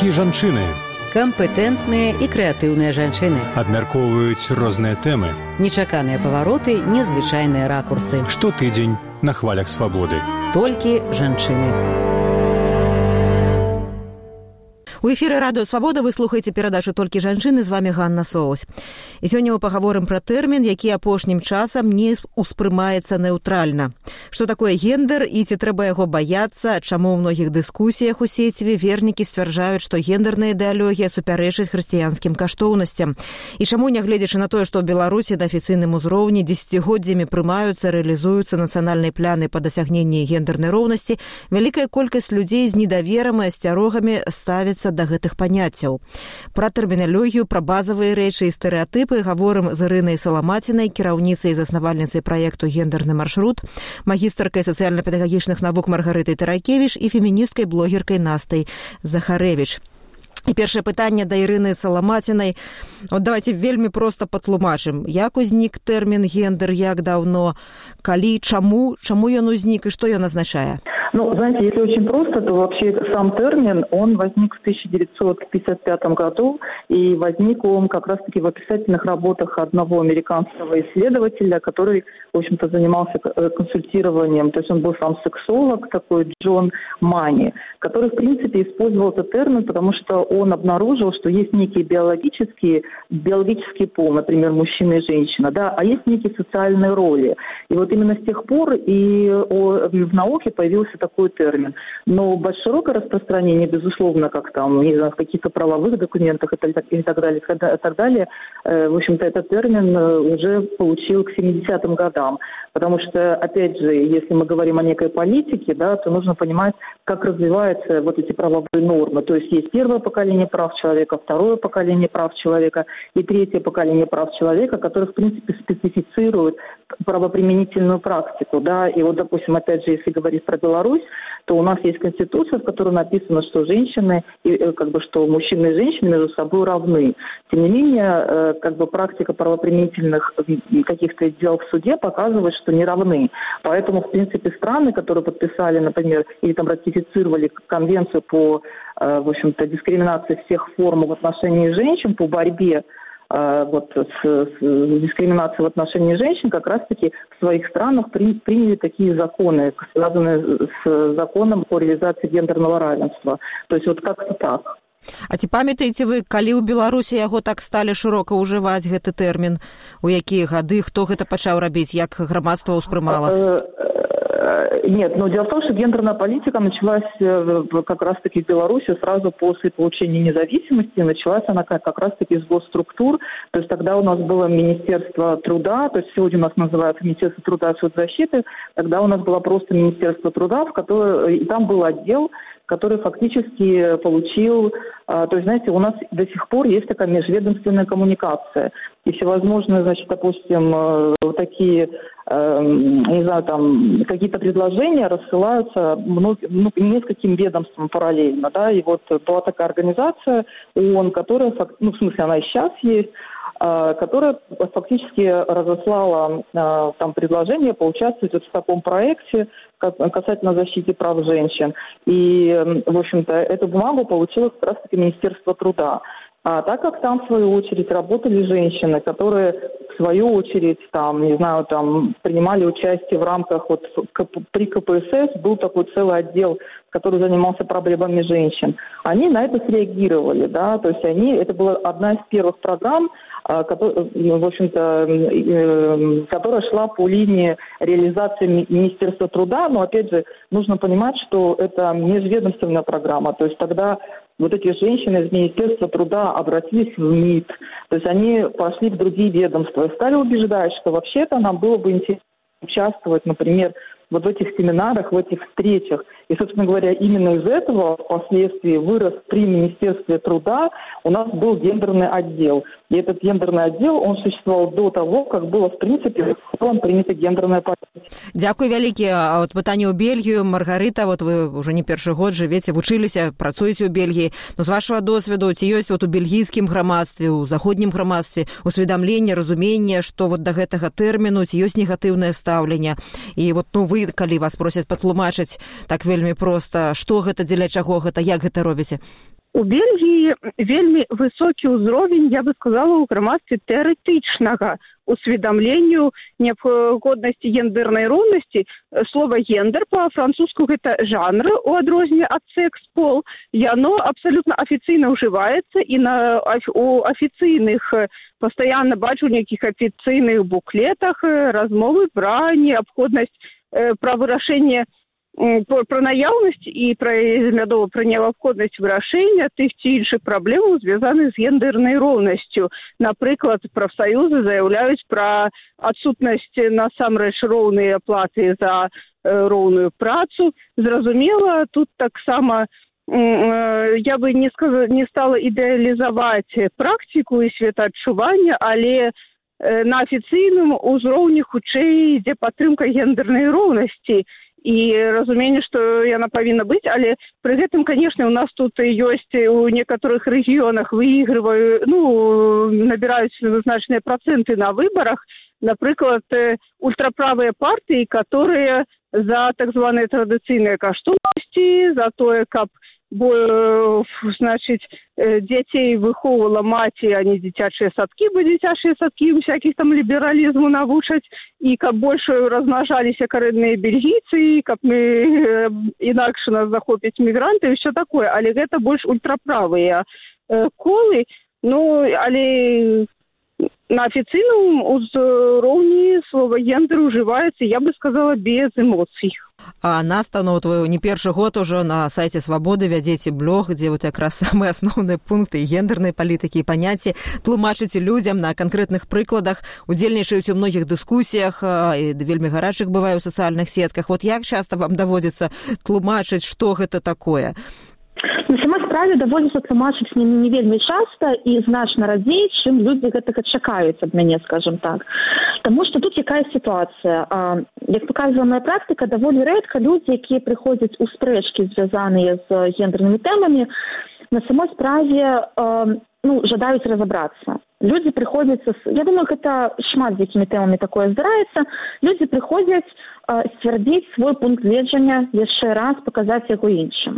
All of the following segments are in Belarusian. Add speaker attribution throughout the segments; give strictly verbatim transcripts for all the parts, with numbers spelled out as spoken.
Speaker 1: Толькі жанчыны.
Speaker 2: Кампетэнтныя і крэатыўныя жанчыны.
Speaker 1: Абмяркоўваюць розныя тэмы.
Speaker 2: Нечаканыя павароты, незвычайныя ракурсы.
Speaker 1: Штотыдзень на хвалях свабоды.
Speaker 2: Толькі жанчыны.
Speaker 3: У эфіры радыё «Свабода» вы слухаеце перадачу «Толькі жанчыны», з вами Ганна Соус. І сёння мы пагаворым пра тэрмін, які апошнім часам не ўспрымаецца неўтральна. Што такое гендер і ці трэба яго баяцца, чаму ў многіх дыскусіях у сеціве вернікі сцвярджаюць, што гендерная ідэалогія супярэчыць хрысціянскім каштоўнасцям. І чаму, нягледзячы на тое, што ў Беларусі на афіцыйным узроўні дзесяцігоддзямі прымаюцца, рэалізуюцца нацыянальныя пляны па дасягненні гендернай роўнасці, вялікая колькасць людзей з недаверам і асцярогамі ставіцца да гэтых паняццяў. Пра тэрміналогію, пра базавыя рэчы і стэрэатыпы гаворым з Ірынай Саламацінай, кіраўніцай і заснавальніцай праекту «Гендерны маршрут», магістаркай сацыяльна-педагагічных навук Маргарытай Тарайкевіч і феміністкай блогеркай Настай Захарэвіч. І першае пытанне да Ірыны Саламацінай. От давайте вельмі проста патлумачым. Як узнік тэрмін гендер, як даўно, калі, чаму, чаму ён узнік і што ён азначае?
Speaker 4: Ну, знаете, если очень просто, то вообще сам термин, он возник в тысяча девятьсот пятьдесят пятом году, и возник он как раз-таки в описательных работах одного американского исследователя, который, в общем-то, занимался консультированием, то есть он был сам сексолог, такой Джон Мани, который, в принципе, использовал этот термин, потому что он обнаружил, что есть некие биологические, биологический пол, например, мужчина и женщина, да, а есть некие социальные роли. И вот именно с тех пор и в науке появился такой термин. Но широкое распространение, безусловно, как там, не знаю, в каких-то правовых документах и так, и так далее, и так далее, э, в общем-то, этот термин уже получил к семидесятым годам. Потому что, опять же, если мы говорим о некой политике, да, то нужно понимать, как развиваются вот эти правовые нормы. То есть есть первое поколение прав человека, второе поколение прав человека и третье поколение прав человека, которые, в принципе, специфицируют правоприменительную практику. Да. И вот, допустим, опять же, если говорить про Беларусь, то у нас есть конституция, в которой написано, что женщины, как бы, что мужчины и женщины между собой равны. Тем не менее, как бы практика правоприменительных каких-то дел в суде показывает, что не равны. Поэтому, в принципе, страны, которые подписали, например, или там ратифицировали конвенцию по, в общем-то, дискриминации всех форм в отношении женщин, по борьбе вот с, с дискриминацией в отношении женщин, как раз-таки в своих странах при, приняли такие законы, связанные с законом по реализации гендерного равенства. То есть вот как-то так.
Speaker 3: А ці памятаеце вы, калі ў Беларусі яго так сталі шырока ўжываць гэты тэрмін? У якія гады, хто гэта пачаў рабіць, як грамадства ўспрымала?
Speaker 4: Нет, но дело в том, что гендерная политика началась как раз-таки в Беларуси сразу после получения независимости. Началась она как, как раз-таки с госструктур. То есть тогда у нас было Министерство труда, то есть сегодня у нас называется Министерство труда и соцзащиты. Тогда у нас было просто Министерство труда, в которое, и там был отдел, который фактически получил, то есть, знаете, у нас до сих пор есть такая межведомственная коммуникация. И всевозможные, значит, допустим, вот такие, не знаю, там, какие-то предложения рассылаются много, ну, нескольким ведомствам параллельно, да, и вот была такая организация ООН, которая, ну, в смысле, она и сейчас есть, которая фактически разослала там предложение поучаствовать вот в таком проекте касательно защиты прав женщин. И, в общем-то, эту бумагу получило как раз-таки Министерство труда. А так как там, в свою очередь, работали женщины, которые, в свою очередь, там, не знаю, там, принимали участие в рамках, вот, при ка пэ эс эс был такой целый отдел, который занимался проблемами женщин, они на это среагировали, да, то есть они, это была одна из первых программ, которая, в общем-то, которая шла по линии реализации Министерства труда, но, опять же, нужно понимать, что это межведомственная программа, то есть тогда вот эти женщины из Министерства труда обратились в МИД, то есть они пошли в другие ведомства и стали убеждать, что вообще-то нам было бы интересно участвовать, например, вот в этих семинарах, в этих встречах. И, собственно говоря, именно из этого впоследствии вырос при Министерстве труда у нас был гендерный отдел. И этот гендерный отдел, он существовал до того, как было, в принципе, в целом принята гендерная политика.
Speaker 3: Дякую вялікі. А от пытанне ў Бельгію. Маргарыта, вот вы уже не першы год жывеце, вучыліся, працуеце ў Бельгіі. Но з вашего досведу, ці ёсць вот у бельгійскім грамадстве, у заходнім грамадстве усведамленне, разуменне, што вот да гэтага тэрміну, ці ёсць негатыўнае стаўленне? І вот, ну, вы, калі вас просяць патлумачыць так вельмі проста, што гэта, дзеля чаго гэта, як гэта робіце?
Speaker 5: У Бельгіі вельмі высокі ўзровень, я бы сказала, у грамадстве тэарэтычнага усведамленню неабходнасці гендернай роўнасці. Слова гендер па-французску гэта жанр, у адрозненне ад секс, пол. Яно абсалютна афіцыйна ўжываецца, і на у афіцыйных пастаянна бачу ў нейкіх афіцыйных буклетах размовы пра неабходнасць, пра вырашэнне, про наяўнасць і пра глядова пра неабходнасць вырашэння тых ці іншых праблемаў, звязаных з гендернай роўнасцю. Напрыклад, прафсаюзы заяўляюць пра адсутнасць насамрэч роўнай аплаты за роўную працу. Зразумела, тут таксама я бы не сказала, не стала ідэалізаваць практыку і светаадчування, але на афіцыйным узроўні хутчэй ідзе падтрымка гендернай роўнасці і разуменне, што яна павінна быць, але пры гэтым, канешне, у нас тут ёсць у некаторых рэгіёнах выйгрываюць, ну, набіраюць значныя працэнты на выбарах, напрыклад, ультраправыя партыі, которые за так званыя традыцыйныя каштоўнасці, за тое, каб бо, значыць, дзяцей выхоўвала маці, а не дзіцячыя садкі, бо дзіцячыя садкі всякіх там лібералізму навучаць, і каб больш размнажаліся карэнныя бельгійцы, каб мы інакш нас захопяць мігранты і ўсё такое, але гэта больш ультраправыя колы, ну, але на афіцыйным узроўні слова гендер ўжываецца, я бы сказала, без эмоцый.
Speaker 3: А настаноў твою не першы год ужо на сайце Свабоды вядзеце блог, дзе вот якраз самыя асноўныя пункты гендернай палітыкі і паняцці тлумачыце людзям на канкрэтных прыкладах, удзельнічаюць у многіх дыскусіях і вельмі гарачых бывае ў сацыяльных сетках. Вот як часта вам даводзіцца тлумачыць, што гэта такое?
Speaker 6: На самой справе даводзіцца тлумачыць не, не вельмі часта і значна радзей, чым людзі гэтага чакаюць ад мяне, скажем так. Таму што тут якая сітуацыя. Як паказвае моя практыка, даволі рэдка людзі, якія прыходзяць у спрэчкі, звязаныя з гендернымі тэмамі, на самой справе ну, жадаюць разабрацца. Людзі прыходзяць, я думаю, гэта шмат з якімі тэмамі такое здараецца, людзі прыходзяць сцвярдзіць свой пункт гледжання, яшчэ раз паказаць яго іншым.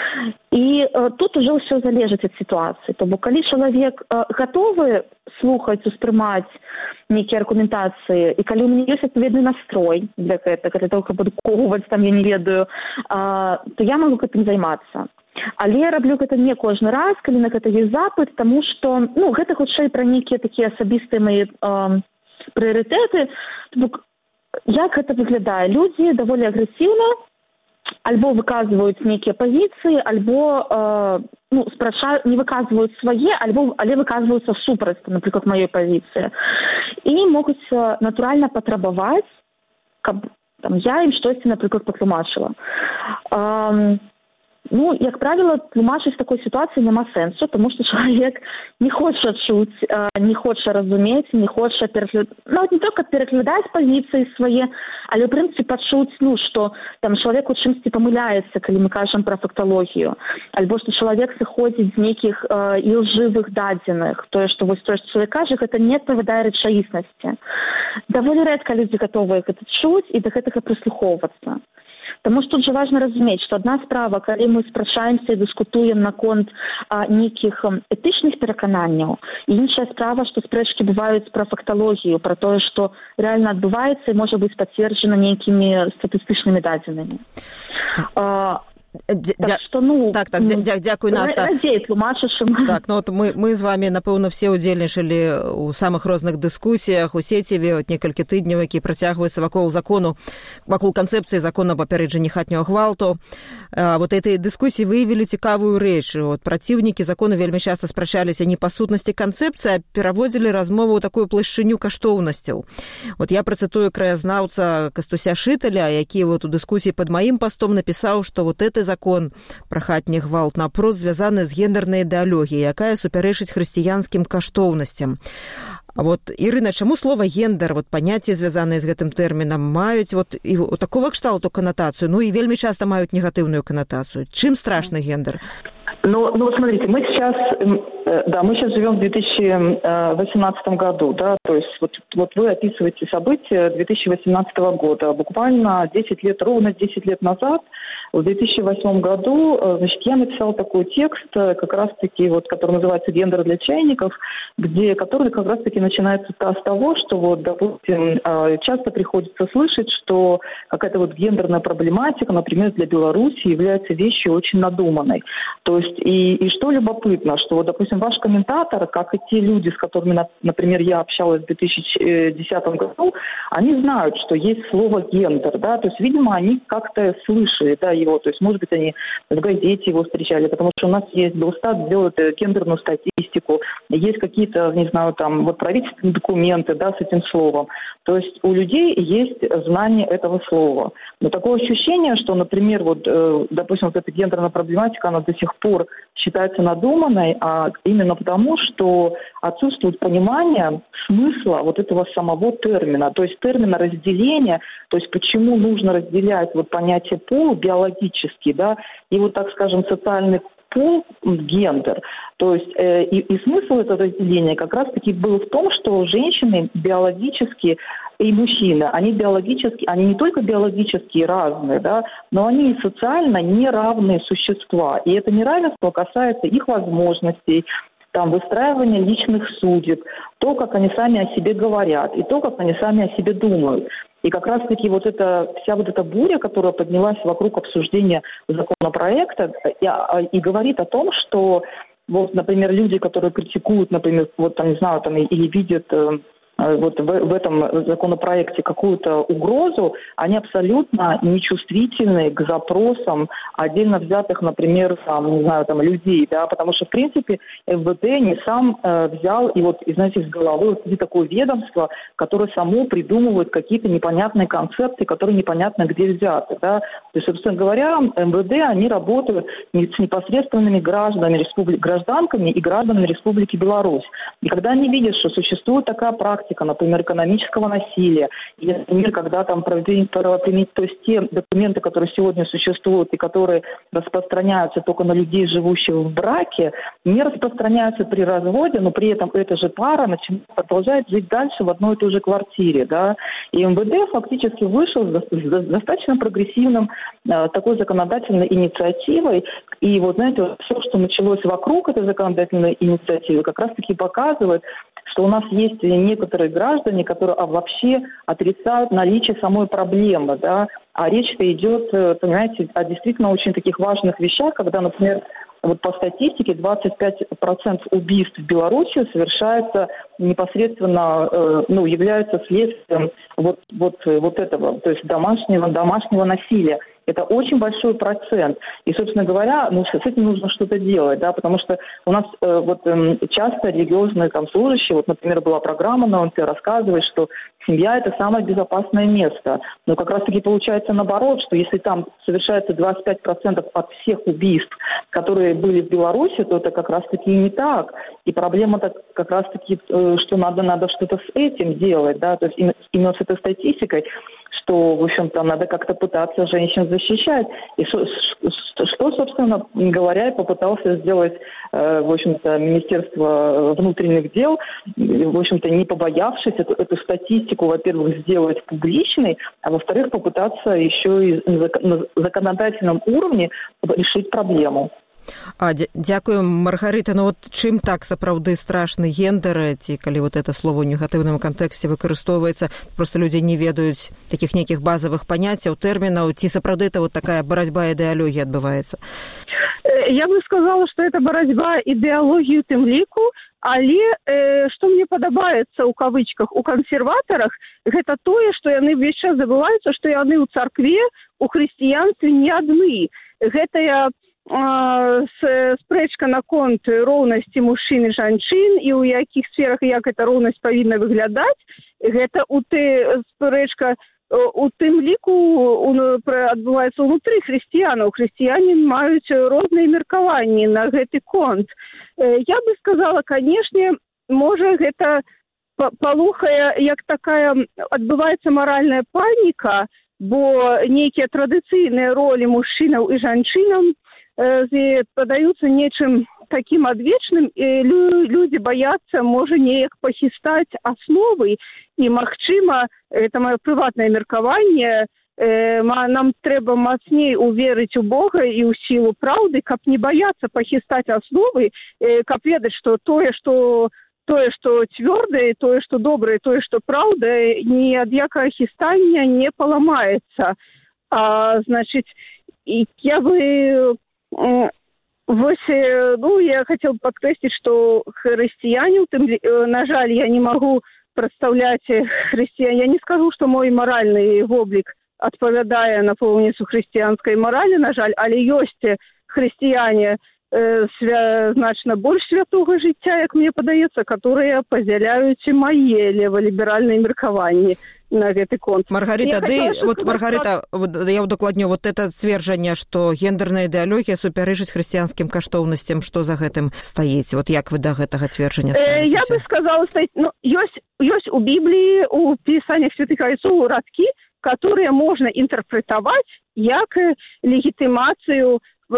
Speaker 6: І тут ужо ўсё залежыць ад сітуацыі. То бок, калі чалавек гатовы слухаць, успрымаць нейкія аргументацыі, і калі ў мяне ёсць адпаведны настрой для гэтага, для того, каб адукоўваць, там, я не ведаю, то я магу гэтым займацца. Але я раблю гэта не кожны раз, калі на гэта ёсць запыт, таму што ну, гэта хутчэй пра нейкія такія асабістыя мае э, прыярытэты. Як гэта выглядае? Людзі даволі агрэсіўна альбо выказваюць нейкія пазіцыі, альбо э, ну, спрача... не выказваюць свае, альбо але выказваюцца супраць, напрыклад, маёй пазіцыі. І могуць натуральна патрабаваць, каб там, я ім штосьці, напрыклад, патлумачыла. Э, Ну, як правіла, тлумачыць такой сітуацыі няма сэнсу, таму што чалавек не хоча чуць, не хоча разумець, не хоча пераглядаць, нават не толькі пераглядаць пазіцыі свае, але ў прынцыпе пачуць, ну, што там чалавек у чымсьці памыляецца, калі мы кажам пра факталогію, альбо што чалавек сыходзіць з нейкіх э, ілжывых дадзеных, тое, што вось тое, што чалавек кажа, гэта не адпавядае рэчаіснасці. Даволі рэдка людзі гатовыя гэта чуць і да гэтага прыслухоўвацца. Таму што тут жа важна разумець, што адна справа, калі мы спрачаемся і дыскутуем наконт а, нейкіх этычных перакананняў, і іншая справа, што спрэчкі бываюць пра факталогію, пра тое, што рэальна адбываецца і можа быць пацверджана нейкімі статыстычнымі дадзенымі. А,
Speaker 3: Так, что, ну, так, так, дя дякую, Наста. Так, ну, вот мы, мы з вами, напэўна, все удзельнічалі у самых розных дыскусіях, у сеціве, от некалькі тыдняў, які працягваюцца вакол закону, вакол канцэпцыі закона папярэджання хатняго гвалту. А, вот этой дыскусіі выявілі цікавую рэч. Вот праціўнікі закону вельмі часта спрачаліся не па сутнасці канцэпцыі, а пераводзілі размову ў такую плашчыню каштоўнасцяў. Вот я працытую краязнаўца Кастуся Шыталя, які вот у дыскусіі пад маім пастом напісаў, што вот это закон пра хатні гвалт напрост звязаны з гендернай ідэалогіяй, якая супярэчыць хрысціянскім каштоўнасцям. А вот, Ірына, чаму слова гендер, вот паняцці, звязаныя з гэтым тэрмінам, маюць вот і такого кшталту канатацыю, ну і вельмі часта маюць негатыўную канатацыю? Чым страшны гендер?
Speaker 4: Ну, ну вот смотрите, мы сейчас, да, мы сейчас живем в две тысячи восемнадцатом году, да, то есть вот, вот вы описываете события две тысячи восемнадцатого года, буквально десять лет, ровно десять лет назад В две тысячи восьмом году, значит, я написала такой текст, как раз-таки, вот, который называется «Гендер для чайников», где, который как раз-таки начинается с того, что, вот, допустим, часто приходится слышать, что какая-то вот гендерная проблематика, например, для Беларуси является вещью очень надуманной. То есть, и, и что любопытно, что, вот, допустим, ваш комментатор, как и те люди, с которыми, например, я общалась в две тысячи десятом году, они знают, что есть слово «гендер», да, то есть, видимо, они как-то слышали, да, его, то есть, может быть, они в газете его встречали, потому что у нас есть Белстат, делает гендерную статистику, есть какие-то, не знаю, там, вот правительственные документы, да, с этим словом. То есть у людей есть знание этого слова. Но такое ощущение, что, например, вот, э, допустим, вот эта гендерная проблематика, она до сих пор считается надуманной, а именно потому, что отсутствует понимание смысла вот этого самого термина, то есть термина разделения, то есть почему нужно разделять вот понятие пол биологически, да, и вот, так скажем, социальный пол, гендер. То есть э, и, и смысл этого разделения как раз-таки был в том, что женщины биологически и мужчины, они биологически, они не только биологически разные, да, но они и социально неравные существа. И это неравенство касается их возможностей, там, выстраивания личных судеб, то, как они сами о себе говорят, и то, как они сами о себе думают. И как раз-таки вот эта, вся вот эта буря, которая поднялась вокруг обсуждения законопроекта, и, и говорит о том, что, вот, например, люди, которые критикуют, например, вот, там, не знаю, там, или видят вот в, в этом законопроекте какую-то угрозу, они абсолютно нечувствительны к запросам отдельно взятых, например, там, не знаю, там, людей, да, потому что, в принципе, эм вэ дэ не сам э, взял и вот, и, знаете, из головы вот такое ведомство, которое само придумывает какие-то непонятные концепции, которые непонятно где взяты, да. То есть, собственно говоря, эм вэ дэ, они работают с непосредственными гражданами республики, гражданками и гражданами Республики Беларусь. И когда они видят, что существует такая практика, например, экономического насилия, или, например, когда там правоприменить, то есть те документы, которые сегодня существуют и которые распространяются только на людей, живущих в браке, не распространяются при разводе, но при этом эта же пара начинает, продолжает жить дальше в одной и той же квартире, да. И эм вэ дэ фактически вышел с достаточно прогрессивным э, такой законодательной инициативой, и вот, знаете, все, что началось вокруг этой законодательной инициативы, как раз-таки показывает, что у нас есть некоторые граждане, которые а, вообще отрицают наличие самой проблемы, да, а речь-то идет, понимаете, о действительно очень таких важных вещах, когда, например, вот по статистике двадцать пять процентов убийств в Беларуси совершается непосредственно, э, ну, являются следствием вот, вот, вот этого, то есть домашнего, домашнего насилия. Это очень большой процент. И, собственно говоря, ну, с этим нужно что-то делать, да, потому что у нас э, вот э, часто религиозные там служащие, вот, например, была программа на ОНТ, рассказывает, что семья – это самое безопасное место. Но как раз-таки получается наоборот, что если там совершается двадцать пять процентов от всех убийств, которые были в Беларуси, то это как раз-таки не так. И проблема-то как раз-таки, э, что надо, надо что-то с этим делать, да, то есть именно, именно с этой статистикой, что, в общем-то, надо как-то пытаться женщин защищать. И что, что собственно говоря, попытался сделать, э, в общем-то, Министерство внутренних дел, в общем-то, не побоявшись эту, эту статистику, во-первых, сделать публичной, а во-вторых, попытаться еще и на законодательном уровне решить проблему.
Speaker 3: А, дзякую, Маргарыта. Ну вот чым так сапраўды страшны гендер, ці калі вот это слово ў негатыўным кантэксце выкарыстоўваецца, просто людзі не ведаюць такіх нейкіх базавых паняццяў, тэрмінаў, ці сапраўды это вот такая барацьба ідэалогіі адбываецца?
Speaker 5: Я бы сказала, что это барацьба ідэалогіі ў тым ліку, але э, што мне падабаецца ў кавычках у кансерватарах, гэта тое, што яны ўвесь час забываюцца, што яны ў царкве, у хрысціянстве не адны. Гэтая спрэчка наконт роўнасці мужчын і жанчын і ў якіх сферах як эта роўнасць павінна выглядаць, гэта у ты спрэчка у тым ліку адбываецца ўнутры хрысціянаў. Хрысціяне маюць розныя меркаванні на гэты конт. Я бы сказала, канешне, можа гэта палохае, як такая адбываецца маральная паніка, бо нейкія традыцыйныя ролі мужчынаў і жанчынам падаюцца нечым такім адвечным, і людзі баяцца, можа, неяк пахістаць асновы, і, магчыма, это маё прыватнае меркаванне, нам трэба мацней уверыць у Бога і ў сілу праўды, каб не баяцца пахістаць асновы, каб ведаць, што тое, што тое, што цвёрдае, тое, што добрае, тое, што праўда, ні ад якага хістання не паламаецца. А, значыць, я бы... Вось, ну, я хацела падкрэсліць, што хрысціянін, на жаль, я не магу прадстаўляць хрысціян. Я не скажу, што мой маральны воблік адпавядае напоўніцу хрысціянскай маралі, на жаль, але ёсць хрысціяне э, свя... значна больш святога жыцця, як мне падаецца, которые падзяляюць мае леваліберальныя меркаванні на гэты конт.
Speaker 3: Маргарита, ды, вот, Маргарита, вот, я удакладню, вот это цверджанне, што гендерная ідэалогія супярэчыць хрысціянскім каштоўнасцям, што за гэтым стаіць? Вот як вы да гэтага цверджання ставіцеся?
Speaker 5: Я бы сказала, стаіць, ну, ёсць, ёсць у Бібліі, у пісаннях святых айцоў радкі, которые можно интерпретовать як легітымацыю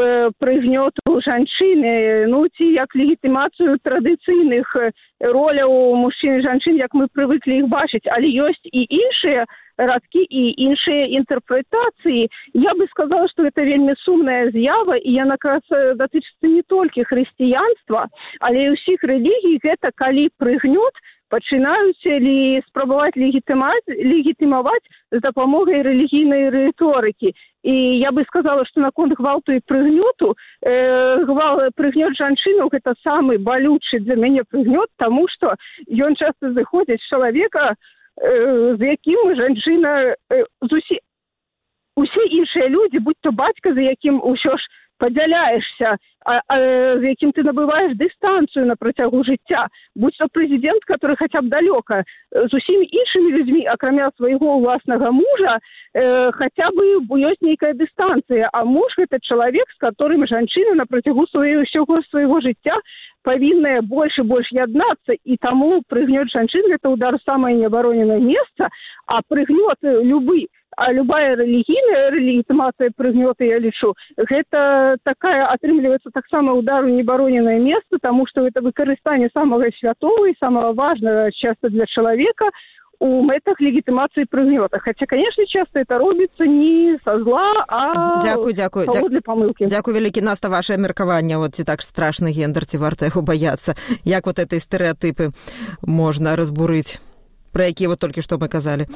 Speaker 5: прыгнёту жанчыны, ну, ці як легітымацыю традыцыйных роляў мужчын і жанчын, як мы прывыклі іх бачыць, але ёсць і іншыя радкі і іншыя інтэрпрэтацыі. Я бы сказала, што гэта вельмі сумная з'ява, і яна датычыцца не толькі хрысціянства, але і ўсіх рэлігій. Гэта калі прыгнёт пачынаюць ли спрабаваць легітымаваць з дапамогай рэлігійнай рыторыкі. І я бы сказала, што наконт гвалту і прыгнёту, э, гвал, прыгнёт жанчынаў гэта самы балючы для мяне прыгнёт, таму што ён часта зыходзіць з чалавека, э, з якім жанчына, э, з усе, усе іншыя людзі, будь то бацька, за якім усё ж падзяляешься, а, а, з якім ты набываеш дыстанцыю на працягу жыцця, будь то прэзідэнт, который хаця б далёка, з усімі іншымі людзьмі, акрамя свайго ўласнага мужа, э, хаця бы ёсць нейкая дыстанцыя, а муж гэта чалавек, з которым жанчына на працягу свайго ўсяго свайго жыцця павінная больш і больш яднацца, і таму прыгнёт жанчын гэта удар в самае неабароненае месца, а прыгнёт любы, а любая рэлігійная легітымацыя прыгнёта, я лічу, гэта такая, атрымліваецца таксама удар у небароненае месца, таму што гэта выкарыстанне самага святого і самага важнага часта для чалавека у мэтах легітымацыі прыгнёта. Хаця, конечно, часто это робіцца не са зла, а
Speaker 3: дзякуй, дзякуй.
Speaker 5: паводле памылкі.
Speaker 3: Дзякуй вялікі, Наста, ваше меркаванне, вот ці так страшны гендер, ці варта яго баяцца? Як вот этой стэрэатыпы можна разбурыць, пра якія вот толькі што мы казалі?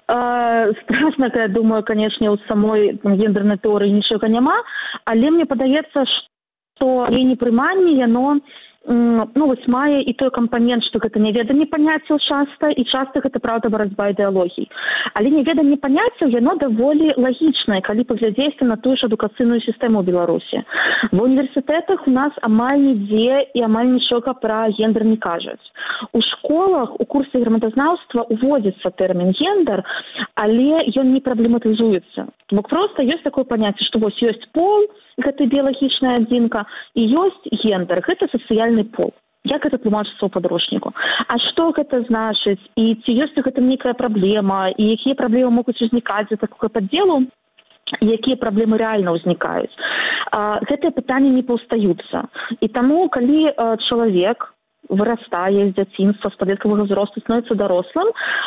Speaker 6: Страшна, я думаю, канешне, у самой гендернай тэорыі нічога няма, але мне падаецца, што яе непрыманне, яно ну, вось мае і той кампанент, што гэта няведанне паняццяў часта, і часта гэта, правда, барацьба ідэалогій. Але няведанне паняццяў, яно даволі лагічнае, калі паглядзець на тую ж адукацыйную сістэму ў Беларусі. Ва універсітэтах у нас амаль нідзе і амаль нічога пра гендер не кажуць. У школах, у курсе граматазнаўства уводзіцца тэрмін гендер, але ён не праблематызуецца. Бо проста ёсць такое паняцце, што вось ёсць пол, гэта біялагічная адзінка, і ёсць гендер, гэта сацыяльны пол. Як гэта тлумачыцца ў падручніку? А што гэта значыць? І ці ёсць у гэтым нейкая праблема? І якія праблемы могуць узнікаць з такога падзелу? Якія праблемы рэальна ўзнікаюць? Гэтыя пытанні не паўстаюцца. І таму, калі чалавек вырастае з дзяцінства, з падлеткавага ўзросту, становіцца дарослым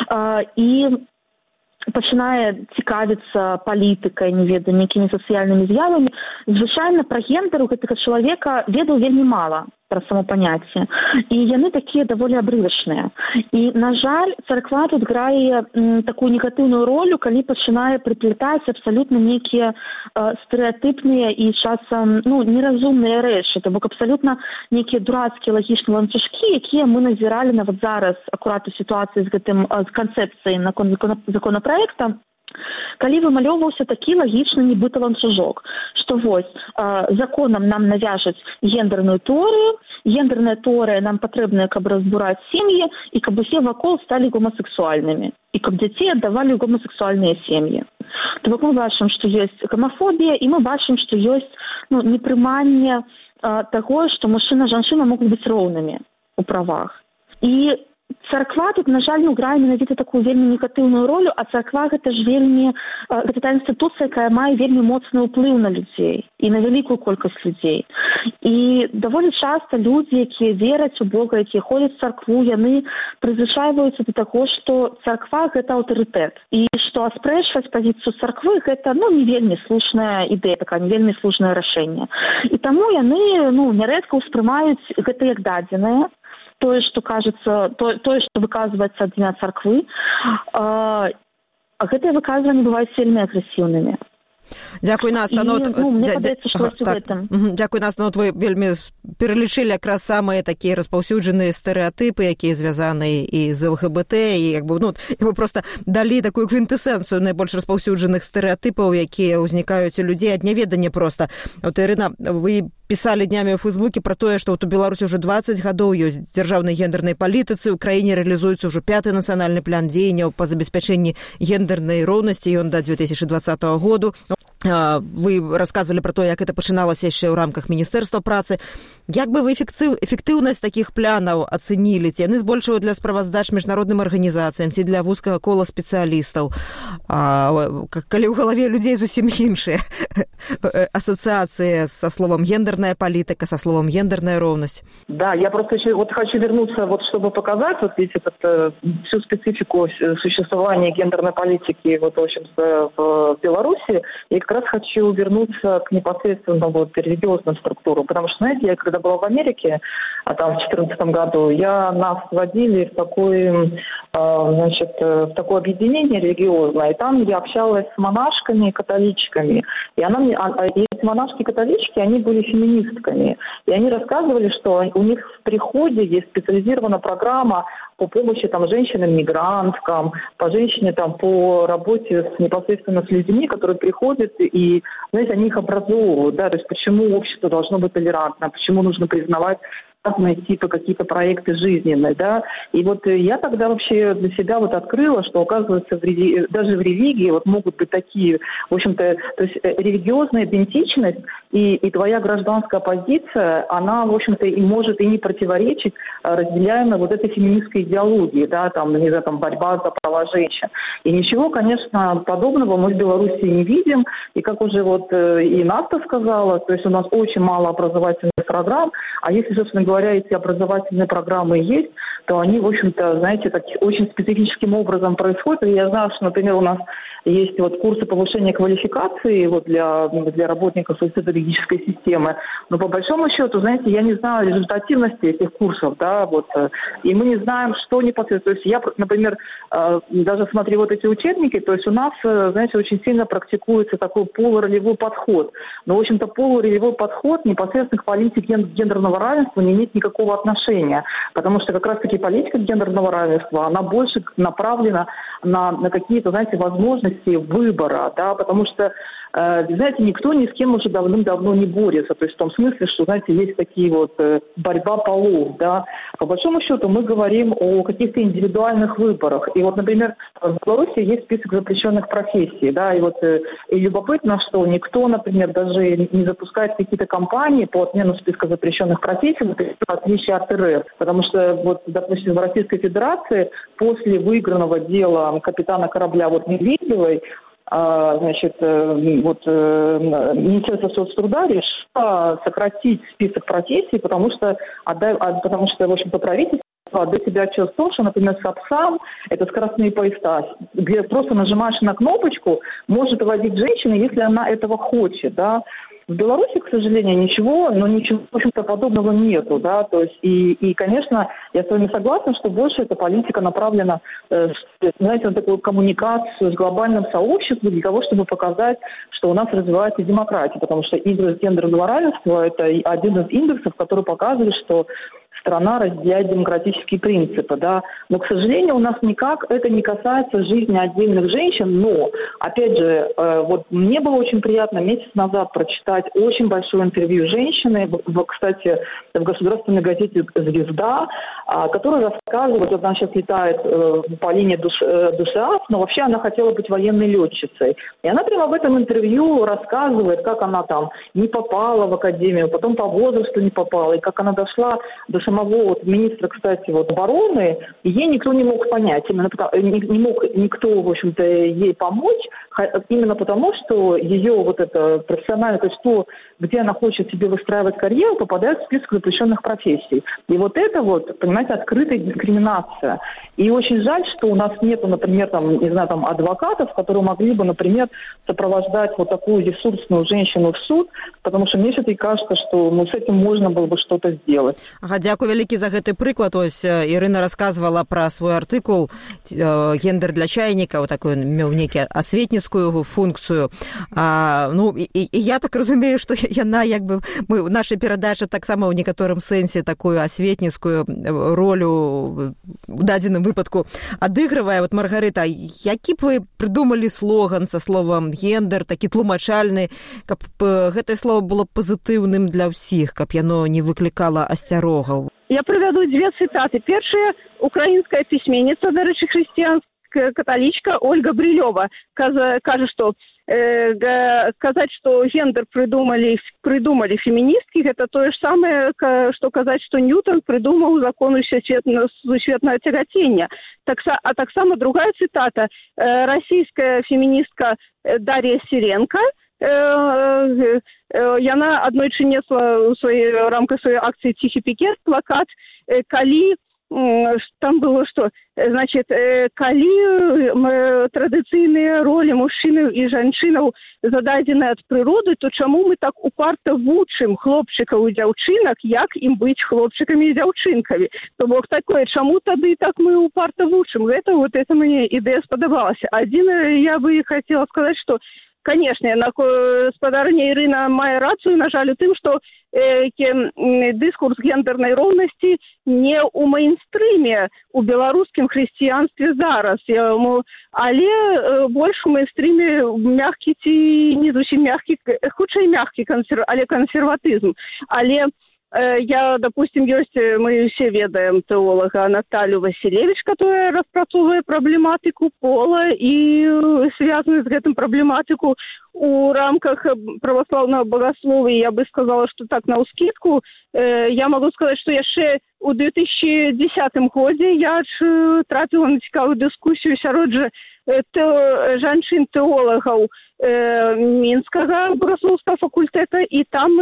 Speaker 6: і пачынае цікавіцца палітыкай, не ведаю, нейкімі сацыяльнымі з'явамі, звычайна пра гендер у гэтага чалавека ведаў вельмі мала пра само паняцце. І яны такія даволі абрывачныя. І, на жаль, царква тут грае м, такую негатыўную ролю, калі пачынае прыплятаць абсалютна нейкія э, стэрэатыпныя і часам ну, неразумныя рэчы, то бок абсалютна нейкія дурацкія лагічныя ланцужкі, якія мы назіралі нават зараз акурат у сітуацыі з гэтым з канцэпцыяй наконт законапраекта, калі вымалёўваўся такі лагічны нібыта ланцужок, што вось э, законам нам навяжуць гендерную тэорыю, гендерная тэорыя нам патрэбная, каб разбураць сем'і і каб усе вакол сталі гомасексуальнымі і каб дзяцей аддавалі ў гомасексуальныя сем'і. То бок мы бачым, што ёсць гомафобія, і мы бачым, што ёсць ну, непрыманне э, таго, што мужчына і жанчына могуць быць роўнымі ў правах. І царква тут, на жаль, ну, грае менавіта такую вельмі негатыўную ролю, а царква гэта ж вельмі, гэта та інстытуцыя, якая мае вельмі моцны ўплыў на людзей і на вялікую колькасць людзей. І даволі часта людзі, якія вераць у Бога, якія ходзяць у царкву, яны прызвычайваюцца да таго, што царква гэта аўтарытэт. І што што аспрэчваць пазіцыю царквы гэта ну не вельмі слушная ідэя, такая не вельмі слушнае рашэнне. І таму яны ну нярэдка ўспрымаюць гэта як дадзенае, тое, што кажется, тое, тое, што выказваецца ад імя царквы, а гэтыя выказванні бываюць вельмі агрэсіўнымі.
Speaker 3: Дзякуй, Настя. Ну,
Speaker 6: ну, мне падаецца, што ага, так. гэтым.
Speaker 3: Дзякуй, Настя. Ну, вы вельмі пералічылі якраз самыя такія распаўсюджаныя стэрэатыпы, якія звязаны і з эл гэ бэ тэ, і як бы, ну, вы проста далі такую квінтэсэнцыю найбольш распаўсюджаных стэрэатыпаў, якія ўзнікаюць у людзей ад няведання проста. Вот, Ірына, вы пісалі днямі ў Фейсбуке пра тое, што ў Беларусі ўжо дваццаць гадоў ёсць дзяржаўнай гендернай палітыцы, у краіне рэалізуецца ўжо пяты нацыянальны план дзеянняў па забеспячэнні гендернай роўнасці, ён да две тысячи двадцатого году. Вы рассказывали про то, як это пачыналася яшчэ ў рамках Міністэрства працы. Як бы вы эфектыўнасць такіх планаў ацэнілі? Ці яны збольшага для справаздач міжнародным арганізацыям, ці для вузкага кола спецыялістаў? А, калі ў галаве людзей зусім іншыя ассоциации со словом гендерная политика, со словом гендерная ровность.
Speaker 4: Да, я просто еще, вот хочу вернуться, вот, чтобы показать, вот видите, вот, всю специфику существования гендерной политики вот, в, общем, в Беларуси. Я как раз хочу вернуться к непосредственно вот, религиозным структурам, потому что, знаете, я когда была в Америке, а там в две тысячи четырнадцатом году, я, нас вводили в такое, значит, в такое объединение религиозное, и там я общалась с монашками и католичками, и она мне, и эти монашки-католички, они были феминистками, и они рассказывали, что у них в приходе есть специализированная программа по помощи там женщинам-мигранткам, по женщине там по работе с, непосредственно с людьми, которые приходят и, знаете, они их образовывают, да, то есть почему общество должно быть толерантно, почему нужно признавать разные типы, какие-то проекты жизненные, да, и вот я тогда вообще для себя вот открыла, что, оказывается, в рели... даже в религии вот могут быть такие, в общем-то, то есть религиозная идентичность и, и твоя гражданская позиция, она, в общем-то, и может и не противоречить разделяемой вот этой феминистской идеологии, да, там, не знаю, там, борьба за права женщин. И ничего, конечно, подобного мы в Беларуси не видим, и как уже вот и Настя сказала, то есть у нас очень мало образовательных программ, а если, собственно говоря, говоря, эти образовательные программы есть, то они, в общем-то, знаете, так очень специфическим образом происходят. И я знаю, что, например, у нас есть вот курсы повышения квалификации вот для, для работников социологической системы. Но по большому счету, знаете, я не знаю результативности этих курсов, да, вот, и мы не знаем, что непосредственно. То есть я, например, даже смотрю вот эти учебники, то есть у нас, знаете, очень сильно практикуется такой полуролевой подход. Но, в общем-то, полуролевой подход непосредственно к политике гендерного равенства не имеет никакого отношения, потому что как раз-таки политика гендерного равенства, она больше направлена на, на какие-то, знаете, возможности выбора, да, потому что, э, знаете, никто ни с кем уже давным-давно не борется, то есть в том смысле, что, знаете, есть такие вот э, борьба полов, да, по большому счету мы говорим о каких-то индивидуальных выборах, и вот, например, в Беларуси есть список запрещенных профессий, да, и вот э, и любопытно, что никто, например, даже не запускает какие-то кампании по отмену списка запрещенных профессий, например, в отличие от эр эф, потому что, вот, допустим, в Российской Федерации после выигранного дела капитана корабля вот Медведевой, а, значит, вот Министерство соцтруда решило сократить список профессий, потому что, потому что, в общем-то, правительство отдает себе отчет в том, что, например, Сапсан, это скоростные поезда, где просто нажимаешь на кнопочку, может водить женщина, если она этого хочет, да. В Беларуси, к сожалению, ничего, но ничего, в общем-то, подобного нету, да, то есть, и, и, конечно, я с вами согласна, что больше эта политика направлена, э, знаете, на такую коммуникацию с глобальным сообществом для того, чтобы показать, что у нас развивается демократия, потому что индекс гендерного равенства – это один из индексов, который показывает, что страна разделяет демократические принципы, да, но, к сожалению, у нас никак это не касается жизни отдельных женщин, но, опять же, э, вот мне было очень приятно месяц назад прочитать очень большое интервью женщины, в, кстати, в государственной газете «Звезда», э, которая рассказывает, вот она сейчас летает э, по линии Душ, э, ДУСААФ, но вообще она хотела быть военной летчицей, и она прямо в этом интервью рассказывает, как она там не попала в академию, потом по возрасту не попала, и как она дошла до самого самого вот министра, кстати, вот обороны, ей никто не мог понять. Именно потому, не, не мог никто, в общем-то, ей помочь, именно потому, что ее вот это профессиональное, то есть то, где она хочет себе выстраивать карьеру, попадает в список запрещенных профессий. И вот это вот, понимаете, открытая дискриминация. И очень жаль, что у нас нету, например, там, не знаю, там, адвокатов, которые могли бы, например, сопровождать вот такую ресурсную женщину в суд, потому что мне все-таки кажется, что ну, с этим можно было бы что-то сделать.
Speaker 3: Ага, дзякуй вялікі за гэты прыклад. Ось Ірына рассказывала про свой артыкул «Гендер для чайнікаў», такую меў некі асветніцкую функцію. А, ну, і, і я так разумею, што яна, як бы, мы, наша перадача таксама ў некаторым сэнсе такую асветніцкую ролю у дадзеным выпадку адыгрывае. Вот, Маргарыта, які б вы прыдумалі слоган са словам «гендер», такі тлумачальны, каб гэтае слово было пазітыўным для ўсіх, каб яно не выклікала асцярогаў?
Speaker 5: Я приведу две цитаты. Первая – украинская письменница, до речи, христианская католичка Ольга Брилева, кажет, что э, сказать, что гендер придумали, придумали феминистки, это то же самое, что сказать, что Ньютон придумал закон сусветного тяготения. Так, а так само другая цитата. Э, российская феминистка Дарья Сиренко, яна аднойчы несла ў сваёй рамках сваёй акцыі «Ціхі пікет» плакат, калі там было што, значит, калі традыцыйныя ролі мужчынаў і жанчынаў зададзены ад прыроды, то чаму мы так упарта вучым хлопчыкаў і дзяўчынак, як ім быць хлопчыкамі і дзяўчынкамі? То бок такое, чаму тады так мы упарта вучым? Гэта вот это мне ідэя спадабалася. Адзін я бы хацела сказаць, што конечно, господарня Ірына мае рацыю, на жаль, у тым, што э, дыскурс гендернай роўнасці не ў мейнстрыме у беларускім хрысціянстве зараз, яму, але э, больш у мейнстрыме мягкі ці не зусім мягкі, хутчэй мягкі, консер... але кансерватызм. Але я, допустим, есть, мы все ведаем теолога Наталью Василевич, которая распрацовывает проблематику пола и связанную с этим проблематику у рамках православного богословия. Я бы сказала, что так навскидку. Я могу сказать, что яшчэ у две тысячи десятым годзе я трапила на цікавую дискуссию сярод же жанчын-теологаў э, Мінскага богословского факультэта, і там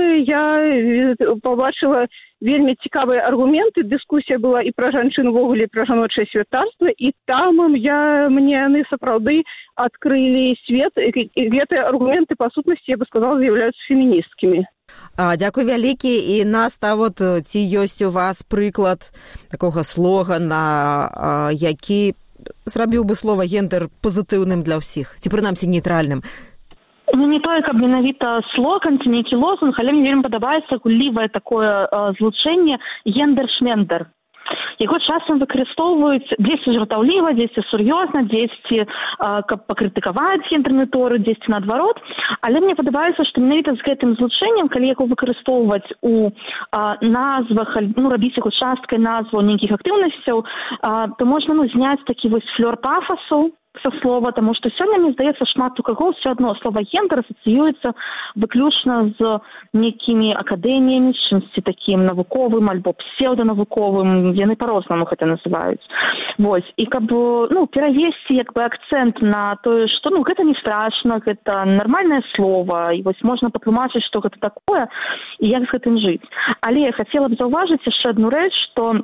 Speaker 5: я побачила вельмі цікавыя аргументы. Дыскусія была і пра жанчын увогуле, і пра жаночае святарства, і там я, мне яны сапраўды адкрылі свет, і гэтыя аргументы, па сутнасці, я бы сказала, з'яўляюцца феміністкімі.
Speaker 3: А, дзякуй вялікі. І Наста, вот ці ёсць у вас прыклад такога слогана, а, які зрабіў бы слова гендер пазітыўным для ўсіх, ці прынамсі нейтральным?
Speaker 6: Ну, не тое, каб менавіта слоган ці нейкі лозунг, але мне вельмі падабаецца гуллівае такое э, злучэнне гендер-шмендер. Яго часам выкарыстоўваюць дзесьці жартаўліва, дзесьці сур'ёзна, дзесьці э, каб пакрытыкаваць гендерную тэорыю, дзесьці наадварот. Але мне падабаецца, што менавіта з гэтым злучэннем, калі яго выкарыстоўваць у э, назвах, ну, рабіць яго часткай назваў нейкіх актыўнасцяў, э, то можна ну, зняць такі вось флёр пафасу со слова, тому что сёння, мне здаецца, шмат у каго ўсё адно слова гендер асацыюецца выключна з некімі акадэміямі, чымсьці такім навуковым альбо псеўданавуковым, яны па-рознаму гэта называюць. Вось, і каб ну, перавесці як бы акцэнт на тое, што ну, гэта не страшна, гэта нармальнае слово, і вось можна патлумачыць, што гэта такое, і як з гэтым жыць. Але я хацела б заўважыць яшчэ адну рэч, што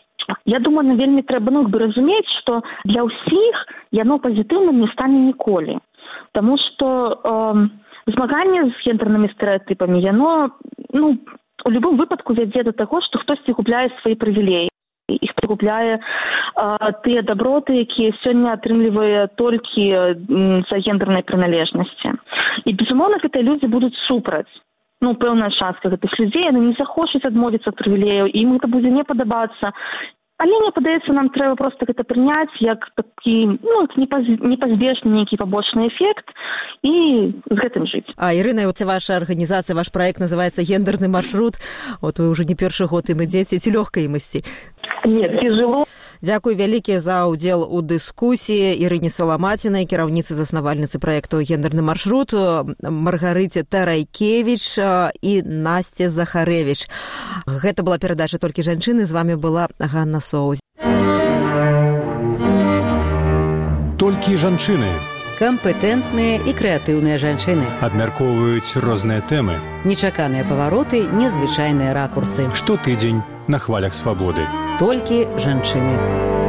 Speaker 6: я думаю, вельмі трэба ну, бы разумець, што для ўсіх яно пазітыўным не стане ніколі. Таму што э, змаганне з гендернымі стэрэатыпамі, яно ну, у любым выпадку вядзе да таго, што хтосьці губляе свае прывілеі. Іх прыгубляе э, тыя даброты, якія сёння атрымлівае толькі э, за гендернай прыналежнасці. І, безумоўна, гэтыя людзі будуць супраць. Ну, пэўная частка гэтых людзей, яны не захочуць адмовіцца ад прывілеяў, і ім гэта будзе не падабацца. Але мне падаецца, нам трэба проста гэта прыняць як такі, ну, непазбежны нейкі пабочны эфект і з гэтым жыць.
Speaker 3: А, Ірына, вот ваша арганізацыя, ваш праект называецца «Гендерны маршрут». Вот вы уже не першы год ім ідзеце, ці лёгка ім ісці?
Speaker 4: Нет, тяжело.
Speaker 3: Дзякуй вялікі за ўдзел у дыскусіі Ірыне Саламацінай, кіраўніцы заснавальніцы праекту «Гендерны маршрут», Маргарыце Тарайкевіч і Насце Захарэвіч. Гэта была перадача «Толькі жанчыны». З вами была Ганна Соус.
Speaker 1: Толькі жанчыны
Speaker 2: Кампетэнтныя і крэатыўныя жанчыны.
Speaker 1: абмяркоўваюць розныя тэмы.
Speaker 2: Нечаканыя павароты, незвычайныя ракурсы.
Speaker 1: Штотыдзень на хвалях свабоды.
Speaker 2: Толькі жанчыны.